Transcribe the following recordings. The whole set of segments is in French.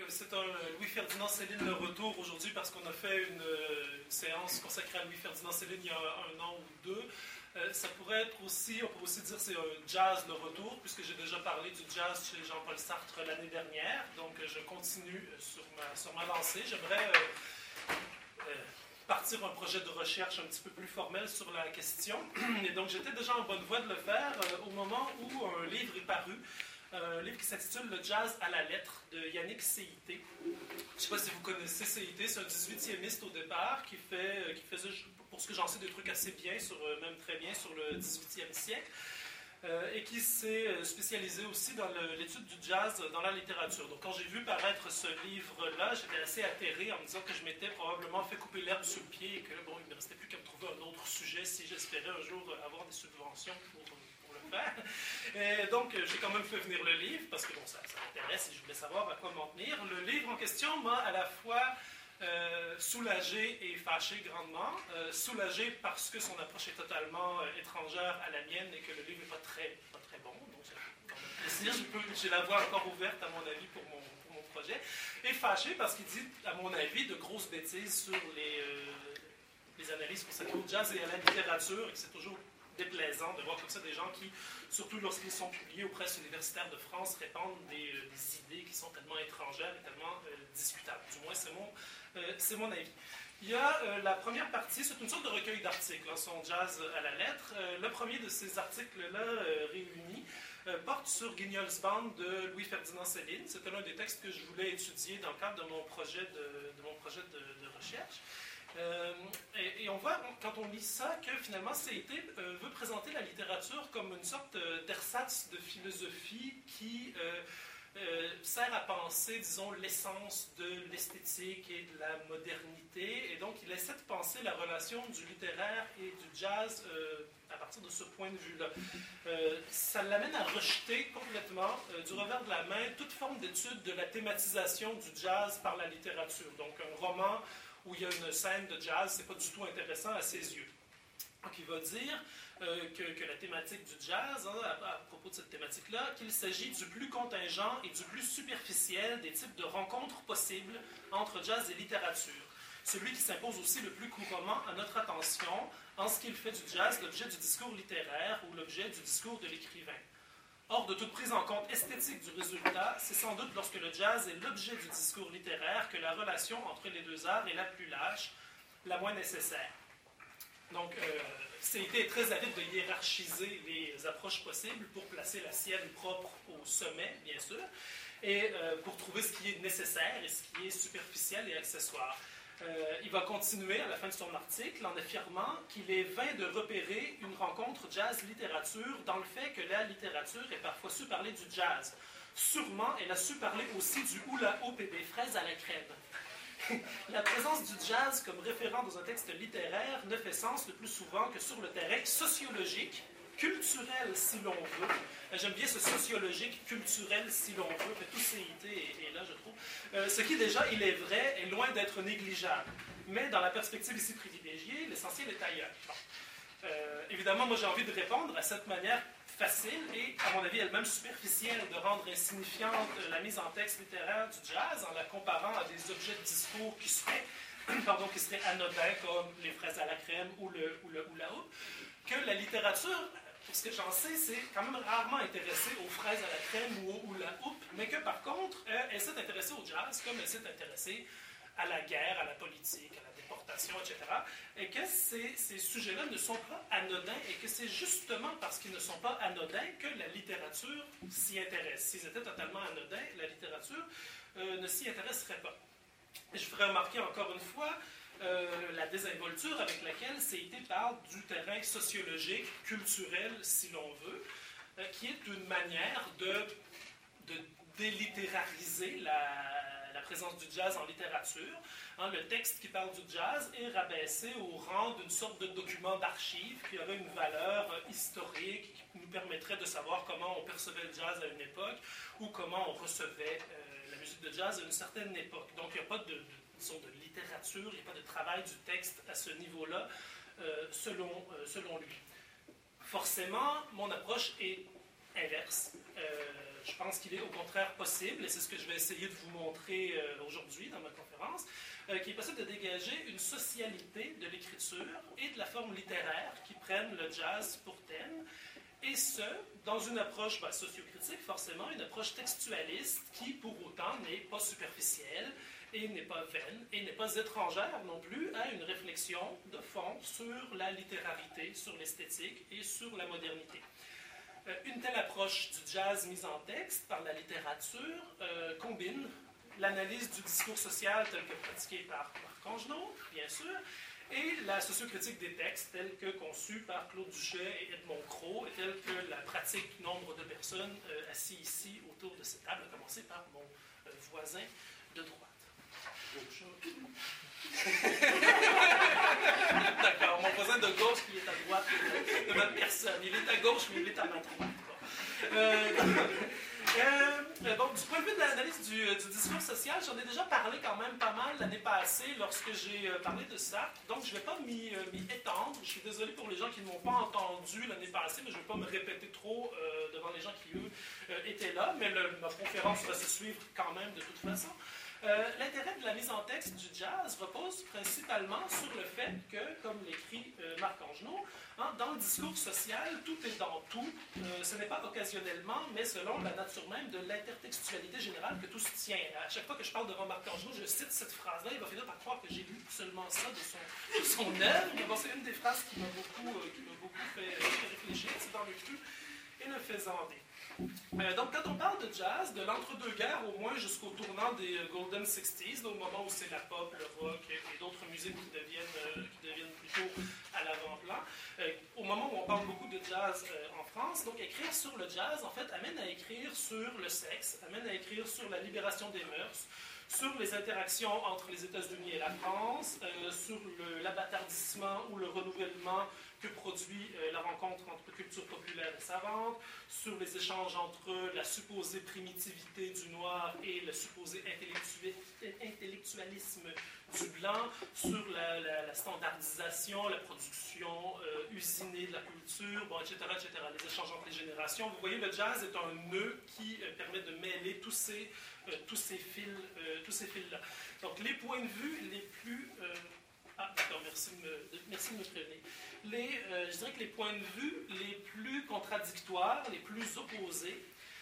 c'est un Louis-Ferdinand Céline le retour aujourd'hui parce qu'on a fait une séance consacrée à Louis-Ferdinand Céline il y a un an ou deux. Ça pourrait être aussi, on pourrait aussi dire c'est un jazz le retour, puisque j'ai déjà parlé du jazz chez Jean-Paul Sartre l'année dernière. Donc je continue sur ma lancée. J'aimerais partir un projet de recherche un petit peu plus formel sur la question. Et donc j'étais déjà en bonne voie de le faire au moment où un livre est paru. Un livre qui s'intitule Le jazz à la lettre de Yannick Céité. Je ne sais pas si vous connaissez Céité, c'est un 18e au départ qui faisait, pour ce que j'en sais, des trucs assez bien, même très bien, sur le 18e siècle. Et qui s'est spécialisé aussi dans l'étude du jazz dans la littérature. Donc quand j'ai vu paraître ce livre-là, j'étais assez atterré en me disant que je m'étais probablement fait couper l'herbe sous le pied et que bon, il ne me restait plus qu'à me trouver un autre sujet si j'espérais un jour avoir des subventions pour le faire. Et donc j'ai quand même fait venir le livre parce que bon, ça m'intéresse et je voulais savoir à quoi m'en tenir. Le livre en question m'a à la fois soulagé et fâché grandement. Soulagé parce que son approche est totalement étrangère à la mienne et que le livre n'est pas très bon. Donc, j'ai quand même plaisir. J'ai la voie encore ouverte, à mon avis, pour mon projet. Et fâché parce qu'il dit, à mon avis, de grosses bêtises sur les analyses consacrées au jazz et à la littérature, et que c'est toujours déplaisant de voir comme ça des gens qui, surtout lorsqu'ils sont publiés aux presses universitaires de France, répandent des idées qui sont tellement étrangères et tellement discutables. Du moins, c'est mon avis. Il y a la première partie, c'est une sorte de recueil d'articles, son jazz à la lettre. Le premier de ces articles-là réunis porte sur Guignol's Band de Louis-Ferdinand Céline. C'était l'un des textes que je voulais étudier dans le cadre de mon projet de recherche. Et on voit, quand on lit ça, que finalement Céité veut présenter la littérature comme une sorte d'ersatz de philosophie qui sert à penser, disons, l'essence de l'esthétique et de la modernité. Et donc, il essaie de penser la relation du littéraire et du jazz à partir de ce point de vue-là. Ça l'amène à rejeter complètement, du revers de la main, toute forme d'étude de la thématisation du jazz par la littérature. Donc, un roman où il y a une scène de jazz, c'est pas du tout intéressant à ses yeux. Donc, il va dire que la thématique du jazz, à propos de cette thématique-là, qu'il s'agit du plus contingent et du plus superficiel des types de rencontres possibles entre jazz et littérature. Celui qui s'impose aussi le plus couramment à notre attention, en ce qu'il fait du jazz l'objet du discours littéraire ou l'objet du discours de l'écrivain. Hors de toute prise en compte esthétique du résultat, c'est sans doute lorsque le jazz est l'objet du discours littéraire que la relation entre les deux arts est la plus lâche, la moins nécessaire. Donc, Céité est très avide de hiérarchiser les approches possibles pour placer la sienne propre au sommet, bien sûr, et pour trouver ce qui est nécessaire et ce qui est superficiel et accessoire. Il va continuer à la fin de son article en affirmant qu'il est vain de repérer une rencontre jazz-littérature dans le fait que la littérature ait parfois su parler du jazz. Sûrement, elle a su parler aussi du hula hoop et des fraises à la crème. La présence du jazz comme référent dans un texte littéraire ne fait sens le plus souvent que sur le terrain sociologique, culturel si l'on veut. J'aime bien ce sociologique, culturel si l'on veut, mais tout Céité est là, je trouve. Ce qui déjà, il est vrai, est loin d'être négligeable. Mais dans la perspective ici privilégiée, l'essentiel est ailleurs. Bon. Évidemment, moi j'ai envie de répondre à cette manière facile et, à mon avis, elle-même superficielle de rendre insignifiante la mise en texte littéraire du jazz en la comparant à des objets de discours qui seraient anodins comme les fraises à la crème ou le hula hoop, que la littérature, pour ce que j'en sais, c'est quand même rarement intéressée aux fraises à la crème ou au hula hoop, mais que par contre, elle s'est intéressée au jazz comme elle s'est intéressée à la guerre, à la politique, à la déportation, etc. Et que ces sujets-là ne sont pas anodins et que c'est justement parce qu'ils ne sont pas anodins que la littérature s'y intéresse. S'ils étaient totalement anodins, la littérature ne s'y intéresserait pas. Et je ferai remarquer encore une fois la désinvolture avec laquelle Céité parle du terrain sociologique, culturel, si l'on veut, qui est une manière de délittérariser la présence du jazz en littérature. Le texte qui parle du jazz est rabaissé au rang d'une sorte de document d'archives qui aurait une valeur historique, qui nous permettrait de savoir comment on percevait le jazz à une époque ou comment on recevait la musique de jazz à une certaine époque. Donc il n'y a pas de littérature, il n'y a pas de travail du texte à ce niveau-là, selon lui. Forcément, mon approche est inverse. Je pense qu'il est au contraire possible, et c'est ce que je vais essayer de vous montrer aujourd'hui dans ma conférence, qu'il est possible de dégager une socialité de l'écriture et de la forme littéraire qui prennent le jazz pour thème, et ce, dans une approche sociocritique, forcément, une approche textualiste qui, pour autant, n'est pas superficielle, et n'est pas vaine, et n'est pas étrangère non plus à une réflexion de fond sur la littérarité, sur l'esthétique et sur la modernité. Une telle approche du jazz mise en texte par la littérature combine l'analyse du discours social tel que pratiqué par Marc Angenot, bien sûr, et la sociocritique des textes telle que conçue par Claude Duchet et Edmond Cros, et telle que la pratique nombre de personnes assis ici autour de cette table, à commencer par mon voisin de droite. D'accord, mon voisin de gauche qui est à droite de ma personne. Il est à gauche, mais il est à ma droite. Bon, du point de vue de l'analyse du discours social, j'en ai déjà parlé quand même pas mal l'année passée lorsque j'ai parlé de Sartre. Donc, je ne vais pas m'y étendre. Je suis désolé pour les gens qui ne m'ont pas entendu l'année passée, mais je ne vais pas me répéter trop devant les gens qui, eux, étaient là. Mais ma conférence va se suivre quand même de toute façon. L'intérêt de la mise en texte du jazz repose principalement sur le fait que, comme l'écrit Marc Angenot, dans le discours social, tout est dans tout. Ce n'est pas occasionnellement, mais selon la nature même de l'intertextualité générale que tout se tient. À chaque fois que je parle devant Marc Angenot, je cite cette phrase-là, il va finir par croire que j'ai lu seulement ça de son œuvre. Bon, c'est une des phrases qui m'a beaucoup fait réfléchir, c'est dans le cru et le faisandé. Donc, quand on parle de jazz, de l'entre-deux-guerres, au moins jusqu'au tournant des Golden 60s, au moment où c'est la pop, le rock et d'autres musiques qui deviennent plutôt à l'avant-plan, au moment où on parle beaucoup de jazz en France, donc écrire sur le jazz, en fait, amène à écrire sur le sexe, amène à écrire sur la libération des mœurs, sur les interactions entre les États-Unis et la France, sur l'abâtardissement ou le renouvellement que produit la rencontre entre culture populaire et savante, sur les échanges entre la supposée primitivité du noir et le supposé intellectualisme du blanc, sur la standardisation, la production usinée de la culture, bon, etc., etc., les échanges entre les générations. Vous voyez, le jazz est un nœud qui permet de mêler tous ces fils-là. Donc, les points de vue les plus... d'accord, merci de me prévenir. Je dirais que les points de vue les plus contradictoires, les plus opposés,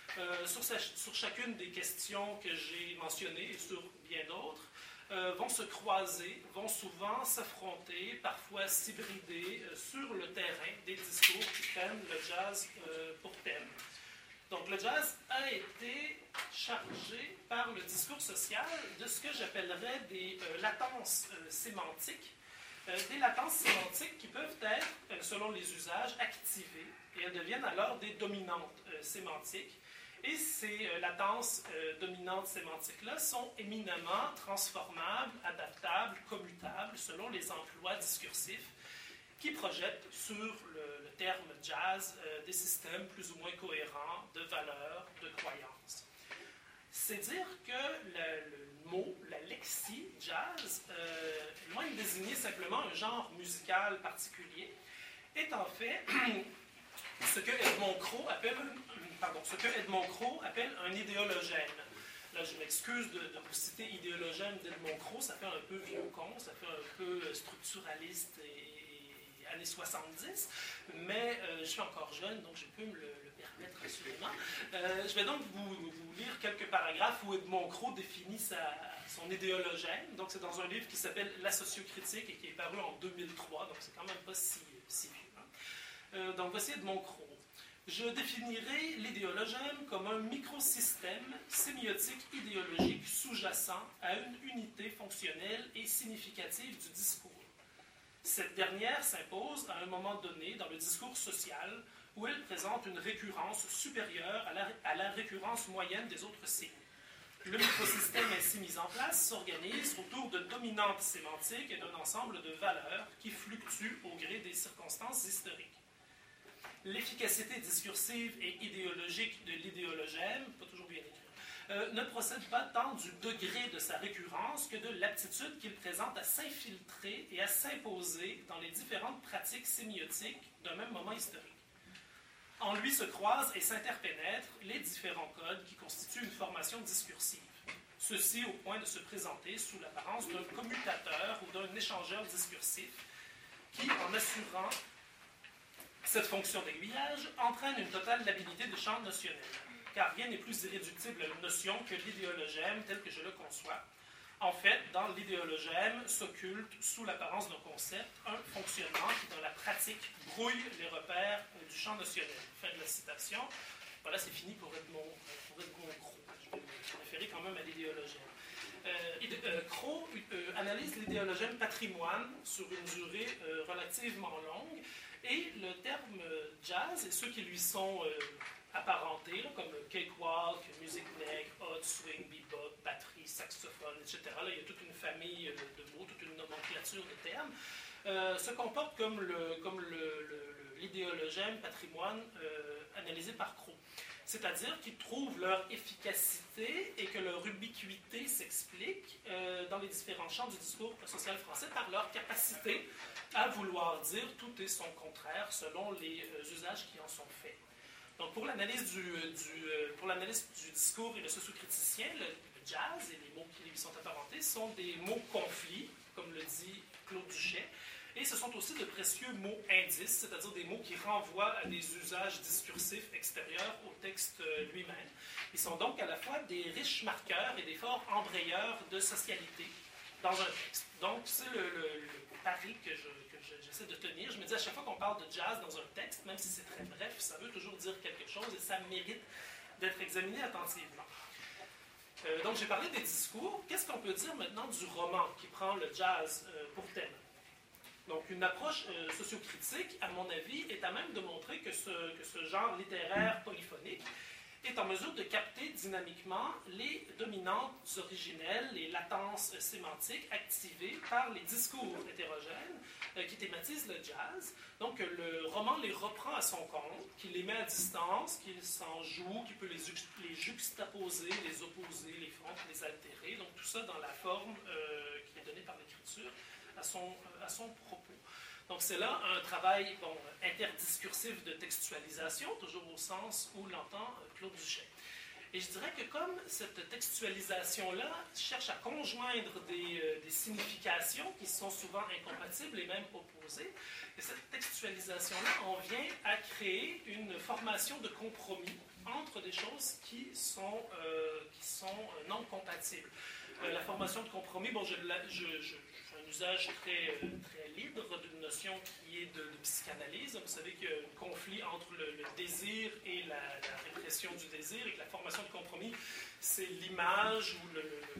sur chacune des questions que j'ai mentionnées et sur bien d'autres, vont se croiser, vont souvent s'affronter, parfois s'hybrider sur le terrain des discours qui prennent le jazz pour thème. Donc, le jazz a été chargé par le discours social de ce que j'appellerais des latences sémantiques. Des latences sémantiques qui peuvent être, selon les usages, activées, et elles deviennent alors des dominantes sémantiques. Et ces latences dominantes sémantiques-là sont éminemment transformables, adaptables, commutables, selon les emplois discursifs qui projettent sur le terme jazz des systèmes plus ou moins cohérents de valeurs, de croyances. C'est dire que le mot, la lexie jazz, loin de désigner simplement un genre musical particulier, est en fait ce que Edmond Cros appelle un idéologène. Là, je m'excuse de vous citer idéologène d'Edmond Cros, ça fait un peu vieux con, ça fait un peu structuraliste et années 70, mais je suis encore jeune, donc je peux me le permettre assurément. Je vais donc vous lire quelques paragraphes où Edmond Cros définit son idéologène. Donc, c'est dans un livre qui s'appelle La sociocritique et qui est paru en 2003, donc c'est quand même pas si vieux. Donc, voici Edmond Cros. Je définirai l'idéologène comme un microsystème sémiotique idéologique sous-jacent à une unité fonctionnelle et significative du discours. Cette dernière s'impose à un moment donné dans le discours social où elle présente une récurrence supérieure à la récurrence moyenne des autres signes. Le microsystème ainsi mis en place s'organise autour de dominantes sémantiques et d'un ensemble de valeurs qui fluctuent au gré des circonstances historiques. L'efficacité discursive et idéologique de l'idéologène, pas toujours bien écrit, ne procède pas tant du degré de sa récurrence que de l'aptitude qu'il présente à s'infiltrer et à s'imposer dans les différentes pratiques sémiotiques d'un même moment historique. En lui se croisent et s'interpénètrent les différents codes qui constituent une formation discursive. Ceci au point de se présenter sous l'apparence d'un commutateur ou d'un échangeur discursif qui, en assurant cette fonction d'aiguillage, entraîne une totale labilité de champ notionnel, car rien n'est plus irréductible à une notion que l'idéologème tel que je le conçois. En fait, dans l'idéologème s'occulte, sous l'apparence d'un concept, un fonctionnement qui, dans la pratique, brouille les repères du champ notionnel. Fin de la citation. Voilà, c'est fini pour Edmond Crow. Je vais me référer quand même à l'idéologème. Crow analyse l'idéologème patrimoine sur une durée relativement longue, et le terme jazz et ceux qui lui sont apparentés, là, comme cakewalk, music neck, hot, swing, bebop, batterie, saxophone, etc. Là, il y a toute une famille de mots, toute une nomenclature de termes, se comportent comme l'idéologème patrimoine analysé par Crow. C'est-à-dire qu'ils trouvent leur efficacité et que leur ubiquité s'explique dans les différents champs du discours social français par leur capacité à vouloir dire tout et son contraire selon les usages qui en sont faits. Donc, pour l'analyse du discours et le sociocriticien, le jazz et les mots qui lui sont apparentés sont des mots conflits, comme le dit Claude Duchet, et ce sont aussi de précieux mots indices, c'est-à-dire des mots qui renvoient à des usages discursifs extérieurs au texte lui-même. Ils sont donc à la fois des riches marqueurs et des forts embrayeurs de socialité dans un texte. Donc, c'est le pari que j'essaie de tenir. Je me dis à chaque fois qu'on parle de jazz dans un texte, même si c'est très bref, ça veut toujours dire quelque chose et ça mérite d'être examiné attentivement. Donc, j'ai parlé des discours. Qu'est-ce qu'on peut dire maintenant du roman qui prend le jazz pour thème? Donc, une approche sociocritique, à mon avis, est à même de montrer que ce genre littéraire polyphonique est en mesure de capter dynamiquement les dominantes originelles, les latences sémantiques activées par les discours hétérogènes qui thématisent le jazz. Donc, le roman les reprend à son compte, qui les met à distance, qu'il s'en joue, qui peut les juxtaposer, les opposer, les fondre, les altérer. Donc, tout ça dans la forme qui est donnée par l'écriture à son propos. Donc, c'est là un travail interdiscursif de textualisation, toujours au sens où l'entend Claude Duchet. Et je dirais que comme cette textualisation-là cherche à conjoindre des significations qui sont souvent incompatibles et même opposées, et cette textualisation-là en vient à créer une formation de compromis entre des choses qui sont non compatibles. La formation de compromis, je fais un usage très libre d'une notion qui est de psychanalyse. Vous savez qu'il y a un conflit entre le désir et la répression du désir, et que la formation de compromis, c'est l'image ou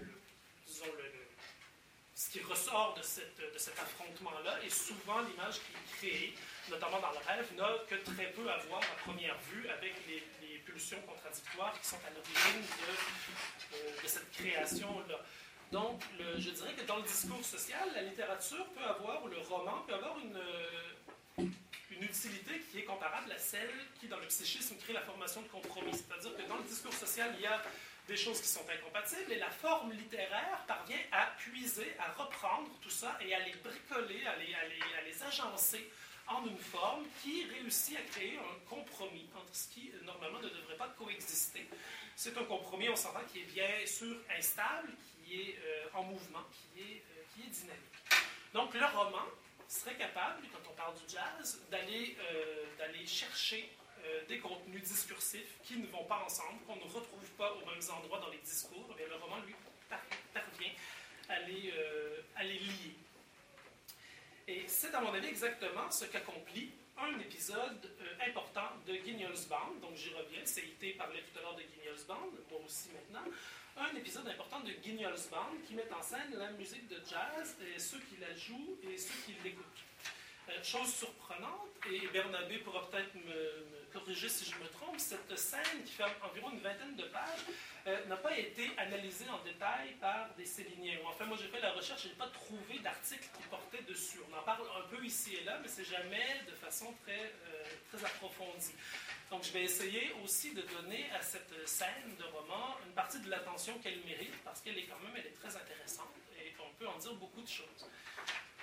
ce qui ressort de cet affrontement-là, et souvent l'image qui est créée, notamment dans le rêve, n'a que très peu à voir à première vue avec les pulsions contradictoires qui sont à l'origine de cette création-là. Donc, je dirais que dans le discours social, la littérature peut avoir, ou le roman peut avoir une utilité qui est comparable à celle qui, dans le psychisme, crée la formation de compromis. C'est-à-dire que dans le discours social, il y a des choses qui sont incompatibles, et la forme littéraire parvient à puiser, à reprendre tout ça et à les bricoler, à les agencer en une forme qui réussit à créer un compromis entre ce qui, normalement, ne devrait pas coexister. C'est un compromis, on s'entend, qui est bien sûr instable, qui est en mouvement, qui est dynamique. Donc, le roman serait capable, quand on parle du jazz, d'aller chercher des contenus discursifs qui ne vont pas ensemble, qu'on ne retrouve pas aux mêmes endroits dans les discours. Eh bien, le roman, lui, parvient à les lier. Et c'est, à mon avis, exactement ce qu'accomplit un épisode important de Guignol's Band. Donc, j'y reviens. CIT parlait tout à l'heure de Guignol's Band, moi aussi maintenant. Un épisode important de Guignol's Band qui met en scène la musique de jazz, et ceux qui la jouent et ceux qui l'écoutent. Chose surprenante, et Bernabé pourra peut-être me corriger si je me trompe, cette scène qui fait environ une vingtaine de pages n'a pas été analysée en détail par des Céliniens. Enfin, moi j'ai fait la recherche, je n'ai pas trouvé d'article qui portait dessus. On en parle un peu ici et là, mais c'est jamais de façon très approfondie. Donc je vais essayer aussi de donner à cette scène de roman une partie de l'attention qu'elle mérite, parce qu'elle est très intéressante et on peut en dire beaucoup de choses.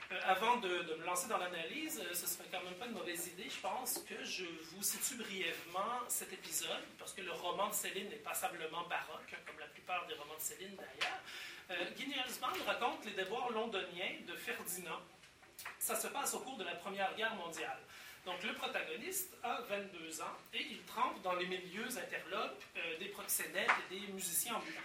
Avant de me lancer dans l'analyse, ce serait quand même pas une mauvaise idée, je pense, que je vous situe brièvement cet épisode, parce que le roman de Céline est passablement baroque, comme la plupart des romans de Céline d'ailleurs. Guy Nielsband raconte les déboires londoniens de Ferdinand. Ça se passe au cours de la Première Guerre mondiale. Donc le protagoniste a 22 ans et il trempe dans les milieux interlopes des proxénètes et des musiciens ambulants.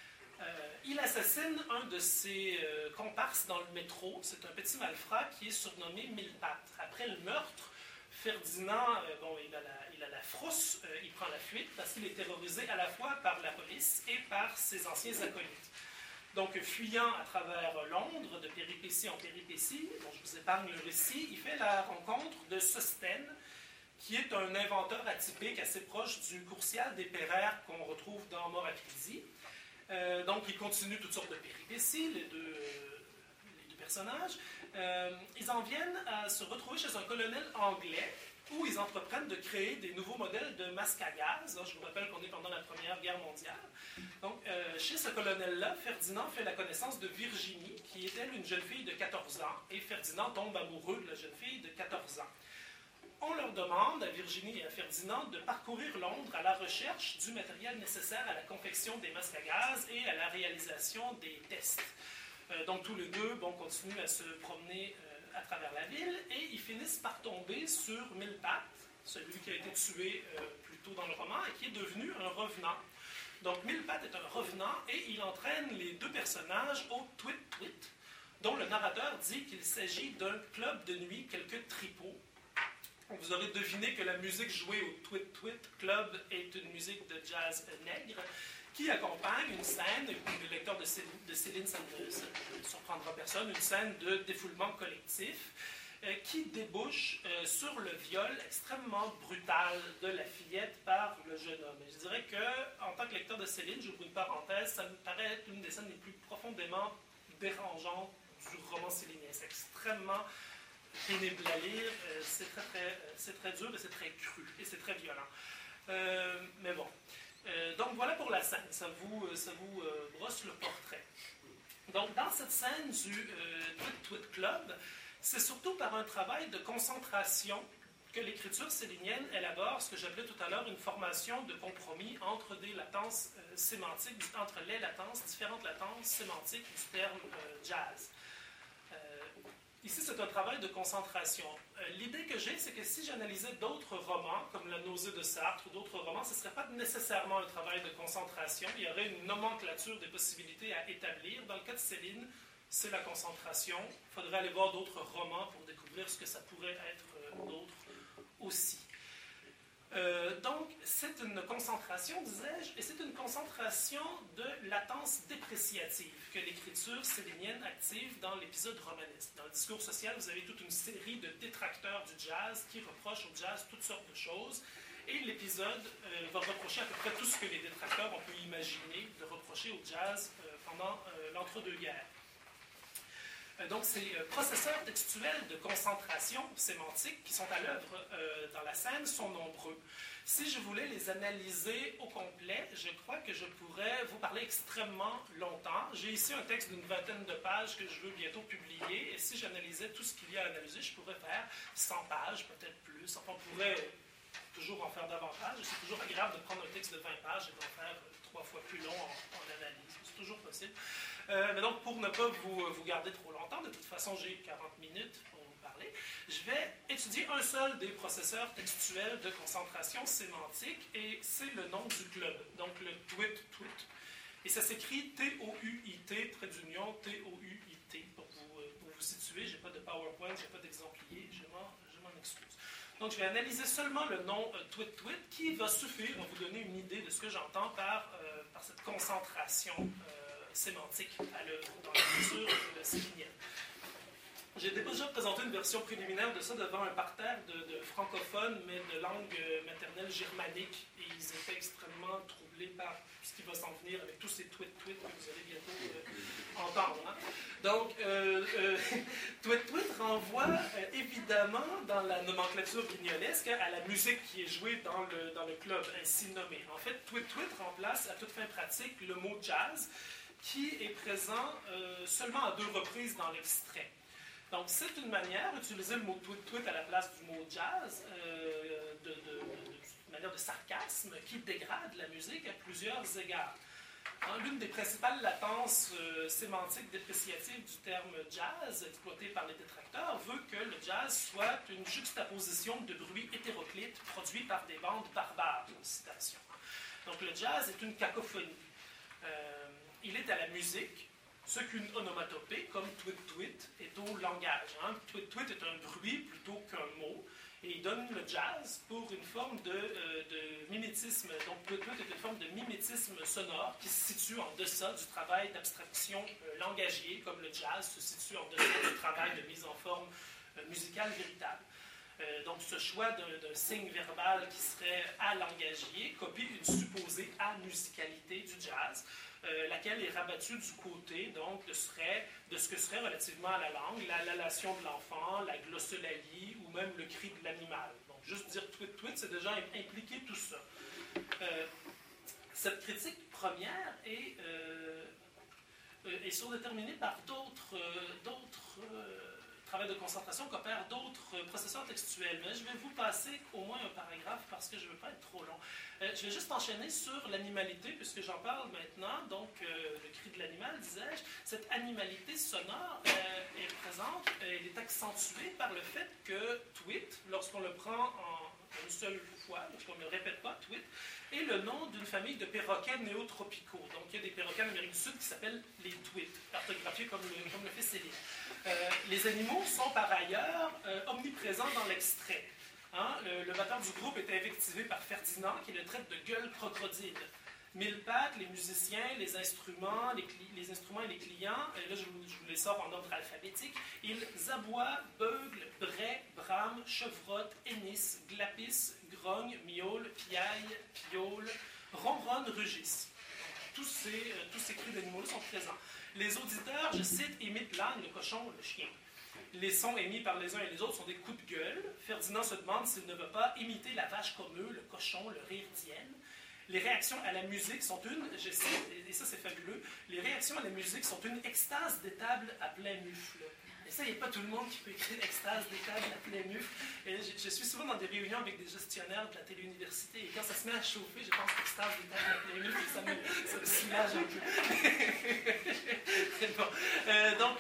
Il assassine un de ses comparses dans le métro. C'est un petit malfrat qui est surnommé Millepattes. Après le meurtre, Ferdinand, il a la frousse, il prend la fuite parce qu'il est terrorisé à la fois par la police et par ses anciens acolytes. Donc, fuyant à travers Londres, de péripétie en péripétie, dont je vous épargne le récit, il fait la rencontre de Sosthène, qui est un inventeur atypique assez proche du Courcial des Pereires qu'on retrouve dans Mort à Clézy. Donc, il continue toutes sortes de péripéties, les deux personnages. Ils en viennent à se retrouver chez un colonel anglais où ils entreprennent de créer des nouveaux modèles de masques à gaz. Je vous rappelle qu'on est pendant la Première Guerre mondiale. Donc, chez ce colonel-là, Ferdinand fait la connaissance de Virginie, qui est, elle, une jeune fille de 14 ans, et Ferdinand tombe amoureux de la jeune fille de 14 ans. On leur demande, à Virginie et à Ferdinand, de parcourir Londres à la recherche du matériel nécessaire à la confection des masques à gaz et à la réalisation des tests. Donc, tous les deux continuent à se promener à travers la ville et ils finissent par tomber sur Millepattes, celui qui a été tué plus tôt dans le roman et qui est devenu un revenant. Donc, Millepattes est un revenant et il entraîne les deux personnages au Tweet-Tweet, dont le narrateur dit qu'il s'agit d'un club de nuit quelques tripots. Vous aurez deviné que la musique jouée au Tweet-Tweet Club est une musique de jazz nègre qui accompagne une scène, et pour les lecteurs de Céline, ça ne surprendra personne, une scène de défoulement collectif qui débouche sur le viol extrêmement brutal de la fillette par le jeune homme. Et je dirais qu'en tant que lecteur de Céline, j'ouvre une parenthèse, ça me paraît être une des scènes les plus profondément dérangeantes du roman célinien. C'est extrêmement pénible à lire, c'est très dur et c'est très cru et c'est très violent. Mais bon. Donc voilà pour la scène, ça vous brosse le portrait. Donc dans cette scène du Tweet Club, c'est surtout par un travail de concentration que l'écriture célinienne élabore ce que j'appelais tout à l'heure une formation de compromis entre des latences sémantiques, entre les latences, différentes latences sémantiques du terme jazz. Ici, c'est un travail de concentration. L'idée que j'ai, c'est que si j'analysais d'autres romans, comme La nausée de Sartre ou d'autres romans, ce ne serait pas nécessairement un travail de concentration. Il y aurait une nomenclature des possibilités à établir. Dans le cas de Céline, c'est la concentration. Il faudrait aller voir d'autres romans pour découvrir ce que ça pourrait être d'autre aussi. Donc, c'est une concentration, disais-je, et c'est une concentration de latence dépréciative que l'écriture célinienne active dans l'épisode romanesque. Dans le discours social, vous avez toute une série de détracteurs du jazz qui reprochent au jazz toutes sortes de choses, et l'épisode va reprocher à peu près tout ce que les détracteurs ont pu imaginer de reprocher au jazz pendant l'entre-deux-guerres. Donc, ces processeurs textuels de concentration sémantique qui sont à l'œuvre dans la scène sont nombreux. Si je voulais les analyser au complet, je crois que je pourrais vous parler extrêmement longtemps. J'ai ici un texte d'une vingtaine de pages que je veux bientôt publier, et si j'analysais tout ce qu'il y a à analyser, je pourrais faire 100 pages, peut-être plus. Enfin, on pourrait toujours en faire davantage. C'est toujours agréable de prendre un texte de 20 pages et d'en faire 3 fois plus long en analyse. C'est toujours possible. Mais donc, pour ne pas vous garder trop longtemps, de toute façon, j'ai 40 minutes pour vous parler, je vais étudier un seul des processeurs textuels de concentration sémantique, et c'est le nom du club, donc le Tweet-Tweet. Et ça s'écrit T-O-U-I-T, trait d'union, T-O-U-I-T. Pour vous situer, je n'ai pas de PowerPoint, je n'ai pas d'exemplier, je m'en excuse. Donc, je vais analyser seulement le nom Tweet-Tweet, qui va suffire à vous donner une idée de ce que j'entends par cette concentration sémantique à l'œuvre dans l'écriture célinienne. J'ai déjà présenté une version préliminaire de ça devant un parterre de francophones, mais de langue maternelle germanique, et ils étaient extrêmement troublés par ce qui va s'en venir avec tous ces tweet-tweet que vous allez bientôt entendre. Hein. Donc, tweet-tweet renvoie évidemment dans la nomenclature guignolesque à la musique qui est jouée dans le club ainsi nommé. En fait, tweet-tweet remplace à toute fin pratique le mot jazz, qui est présent seulement à 2 reprises dans l'extrait. Donc, c'est une manière d'utiliser le mot tweet à la place du mot jazz, de manière de sarcasme qui dégrade la musique à plusieurs égards. L'une des principales latences sémantiques dépréciatives du terme jazz, exploité par les détracteurs, veut que le jazz soit une juxtaposition de bruits hétéroclites produits par des bandes barbares. Citation. Donc le jazz est une cacophonie. Il est à la musique ce qu'une onomatopée, comme tweet-tweet, est au langage. Tweet-tweet est un bruit plutôt qu'un mot. Et il donne le jazz pour une forme de mimétisme. Donc, tweet-tweet est une forme de mimétisme sonore qui se situe en deçà du travail d'abstraction langagier, comme le jazz se situe en deçà du travail de mise en forme musicale véritable. Donc, ce choix d'un signe verbal qui serait alangagier copie une supposée amusicalité du jazz, laquelle est rabattue du côté donc, de ce que serait relativement à la langue, la lallation de l'enfant, la glossolalie ou même le cri de l'animal. Donc, juste dire tweet-tweet, c'est déjà impliquer tout ça. Cette critique première est surdéterminée par d'autres travail de concentration qu'opèrent d'autres processeurs textuels. Mais je vais vous passer au moins un paragraphe parce que je ne veux pas être trop long. Je vais juste enchaîner sur l'animalité, puisque j'en parle maintenant. Donc, le cri de l'animal, disais-je. Cette animalité sonore est présente, elle est accentuée par le fait que tweet, lorsqu'on le prend en une seule fois, lorsqu'on ne le répète pas, tweet, est le nom d'une famille de perroquets néotropicaux. Donc, il y a des perroquets en Amérique du Sud qui s'appellent les tweets, orthographiés comme le fait Céline. Les animaux sont par ailleurs omniprésents dans l'extrait. Le batteur du groupe est invectivé par Ferdinand, qui le traite de gueule crocodile. Mille pattes, les musiciens, les instruments et les clients, et là je vous les sors en ordre alphabétique, ils aboient, beuglent, braient, brament, chevrottent, hennissent, glapissent, grognent, miaulent, piaillent, piaulent, ronronnent, rugissent. Tous ces cris d'animaux sont présents. Les auditeurs, je cite, imitent l'âne, le cochon, le chien. Les sons émis par les uns et les autres sont des coups de gueule. Ferdinand se demande s'il ne veut pas imiter la vache comme eux, le cochon, le rire d'hyène. Les réactions à la musique sont je cite, et ça c'est fabuleux, les réactions à la musique sont une extase d'étable à plein mufle. Et ça, il n'y a pas tout le monde qui peut écrire extase d'étable à plein mufle. Et je suis souvent dans des réunions avec des gestionnaires de la téléuniversité, et quand ça se met à chauffer, je pense extase d'étable à plein mufle, et ça me soulage un peu. Bon. Donc,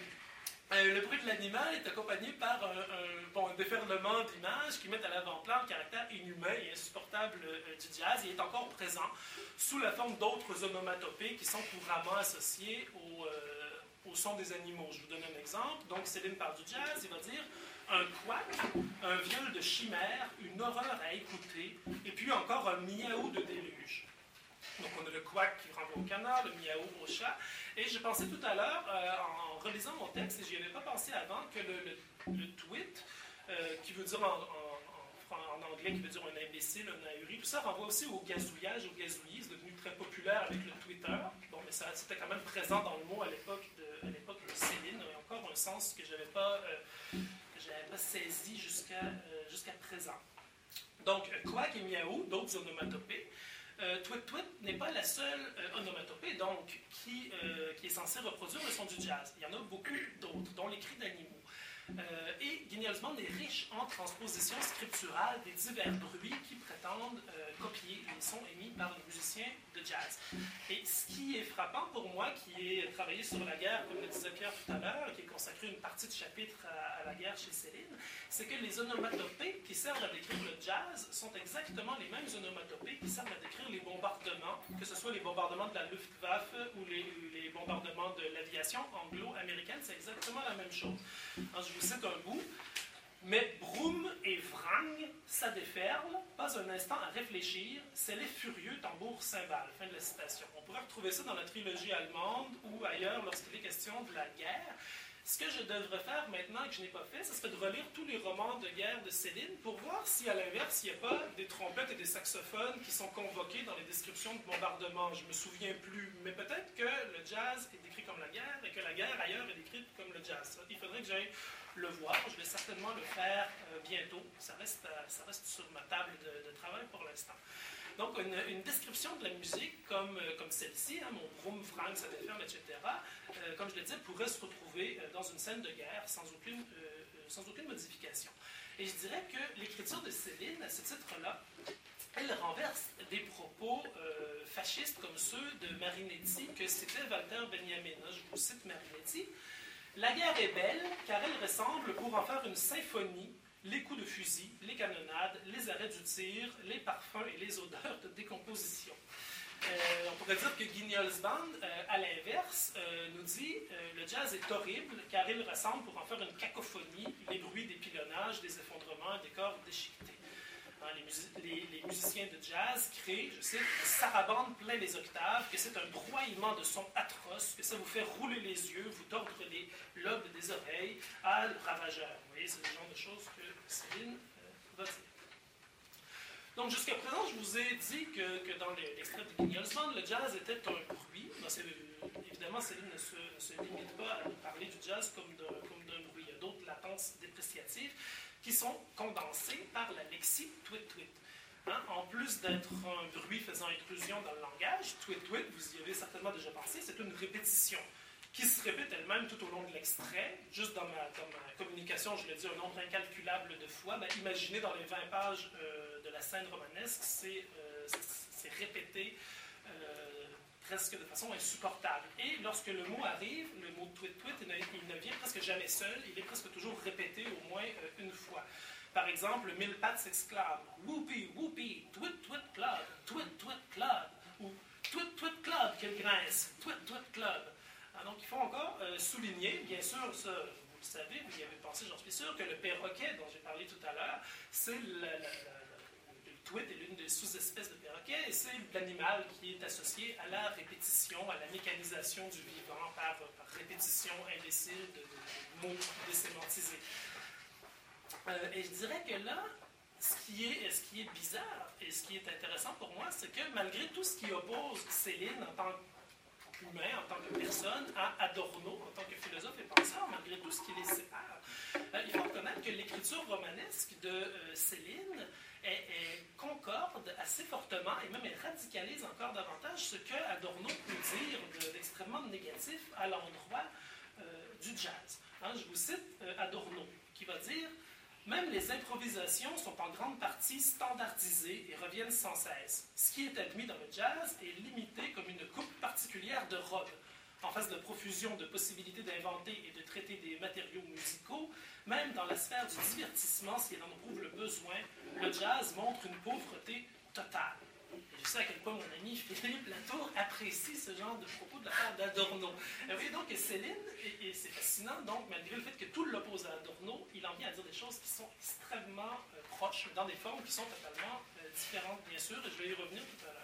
le bruit de l'animal est accompagné par un déferlement d'images qui mettent à l'avant-plan le caractère inhumain et insupportable du jazz. Il est encore présent sous la forme d'autres onomatopées qui sont couramment associées au son des animaux. Je vous donne un exemple. Donc, Céline parle du jazz. Il va dire un quack, un viol de chimère, une horreur à écouter, et puis encore un miaou de déluge. Donc, on a le quack qui renvoie au canard, le miaou au chat. Et je pensais tout à l'heure, en relisant mon texte, et je n'y avais pas pensé avant, que le tweet, qui veut dire en anglais, qui veut dire un imbécile, un ahuri, tout ça renvoie aussi au gazouillage, au gazouillis, c'est devenu très populaire avec le Twitter. Bon, mais c'était quand même présent dans le mot à l'époque de Céline, encore un sens que je n'avais pas saisi jusqu'à présent. Donc, quack et miaou, d'autres onomatopées. Tweet-tweet n'est pas la seule onomatopée donc, qui est censée reproduire le son du jazz. Il y en a beaucoup d'autres, dont les cris d'animaux. Et Guigny Hülsmann est riche en transpositions scripturales des divers bruits qui prétendent copier les sons émis par les musiciens de jazz. Et ce qui est frappant pour moi, qui est travaillé sur la guerre, comme le disait Pierre tout à l'heure, qui est consacré une partie du chapitre à la guerre chez Céline, c'est que les onomatopées qui servent à décrire le jazz sont exactement les mêmes onomatopées qui servent à décrire les bombardements, que ce soit les bombardements de la Luftwaffe ou les bombardements de l'aviation anglo-américaine, c'est exactement la même chose. Alors, je vous cite un bout. Mais broum et vrang, ça déferle, pas un instant à réfléchir, c'est les furieux tambours cymbales. Fin de la citation. On pourrait retrouver ça dans la trilogie allemande ou ailleurs lorsqu'il est question de la guerre. Ce que je devrais faire maintenant et que je n'ai pas fait, ce serait de relire tous les romans de guerre de Céline pour voir si, à l'inverse, il n'y a pas des trompettes et des saxophones qui sont convoqués dans les descriptions de bombardements. Je ne me souviens plus, mais peut-être que le jazz est décrit comme la guerre et que la guerre ailleurs est décrite comme le jazz. Il faudrait que j'aille le voir. Je vais certainement le faire bientôt. Ça reste sur ma table de travail pour l'instant. Donc, une description de la musique comme celle-ci, hein, mon Vroom, Frank, ça déferme, etc., comme je le disais, pourrait se retrouver dans une scène de guerre sans aucune modification. Et je dirais que l'écriture de Céline, à ce titre-là, elle renverse des propos fascistes comme ceux de Marinetti, que citait Walter Benjamin. Je vous cite Marinetti. « La guerre est belle, car elle ressemble, pour en faire une symphonie, les coups de fusil, les canonnades, les arrêts du tir, les parfums et les odeurs de décomposition. » On pourrait dire que Guignol's Band, à l'inverse, nous dit le jazz est horrible car il ressemble, pour en faire une cacophonie, les bruits des pilonnages, des effondrements, des corps déchiquetés. Les musiciens de jazz créent, je cite, un sarabande plein des octaves, que c'est un broyement de sons atroces, que ça vous fait rouler les yeux, vous tordre les lobes des oreilles, à ravageur. Vous voyez, c'est le genre de choses que Céline va dire. Donc, jusqu'à présent, je vous ai dit que dans l'extrait de Guignol's Band, le jazz était un bruit. Évidemment, Céline ne se limite pas à parler du jazz comme d'un bruit. Il y a d'autres latences dépréciatives qui sont condensées par la lexie tweet-tweet. Hein? En plus d'être un bruit faisant intrusion dans le langage, tweet-tweet, vous y avez certainement déjà pensé, c'est une répétition qui se répète elle-même tout au long de l'extrait. Juste dans ma communication, je l'ai dit un nombre incalculable de fois. Ben, imaginez dans les 20 pages de la scène romanesque, c'est répété presque de façon insupportable. Et lorsque le mot arrive, le mot tweet-tweet, il ne vient presque jamais seul, il est presque toujours répété au moins une fois. Par exemple, Mille-Pattes s'exclame « Whoopie, whoopie, tweet-tweet club, tweet-tweet club » ou « tweet-tweet club, quelle grince, tweet-tweet club ». Donc, il faut encore souligner, bien sûr, ça, vous le savez, vous y avez pensé, j'en suis sûr, que le perroquet dont j'ai parlé tout à l'heure, c'est le tweet est l'une des sous-espèces de perroquet, et c'est l'animal qui est associé à la répétition, à la mécanisation du vivant par répétition imbécile de mots désémantisés. Et je dirais que là, ce qui est bizarre et ce qui est intéressant pour moi, c'est que malgré tout ce qui oppose Céline en tant qu'humain, en tant que personne, à Adorno, en tant que philosophe et penseur, malgré tout ce qui les sépare, il faut reconnaître que l'écriture romanesque de Céline concorde assez fortement et même elle radicalise encore davantage ce que Adorno peut dire d'extrêmement négatif à l'endroit du jazz. Hein, je vous cite Adorno qui va dire « Même les improvisations sont en grande partie standardisées et reviennent sans cesse. Ce qui est admis dans le jazz est limité comme une coupe particulière de robe. En face de profusion de possibilités d'inventer et de traiter des matériaux musicaux, même dans la sphère du divertissement, si elle en éprouve le besoin, le jazz montre une pauvreté totale. » Et je sais à quel point mon ami Philippe Latour apprécie ce genre de propos de la part d'Adorno. Vous voyez donc que Céline, et c'est fascinant, donc malgré le fait que tout l'oppose à Adorno, il en vient à dire des choses qui sont extrêmement proches, dans des formes qui sont totalement différentes, bien sûr, et je vais y revenir tout à l'heure.